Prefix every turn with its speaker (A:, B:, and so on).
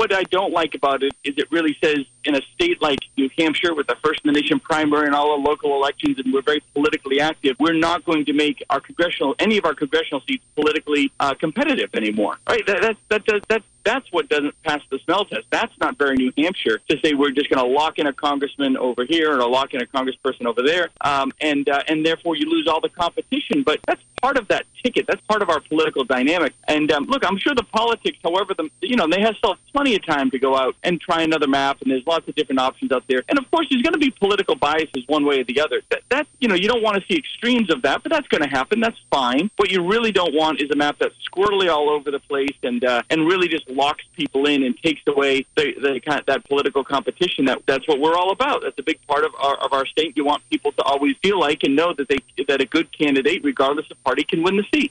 A: what I don't like about it is it really says in a state like New Hampshire with the First in the Nation primary and all the local elections, and we're very politically active, we're not going to make any of our congressional seats politically competitive anymore. Right? That's what doesn't pass the smell test. That's not very New Hampshire to say we're just going to lock in a congressman over here or lock in a congressperson over there, and therefore you lose all the competition. But that's part of that ticket. That's part of our political dynamic. And look, I'm sure the politics, however, they have still plenty of time to go out and try another map, and there's lots of different options out there. And of course, there's going to be political biases one way or the other. That you don't want to see extremes of that, but that's going to happen. That's fine. What you really don't want is a map that's squirrely all over the place and really just locks people in and takes away that political competition. That's what we're all about. That's a big part of our state. You want people to always feel like and know that a good candidate, regardless of party, can win the seat.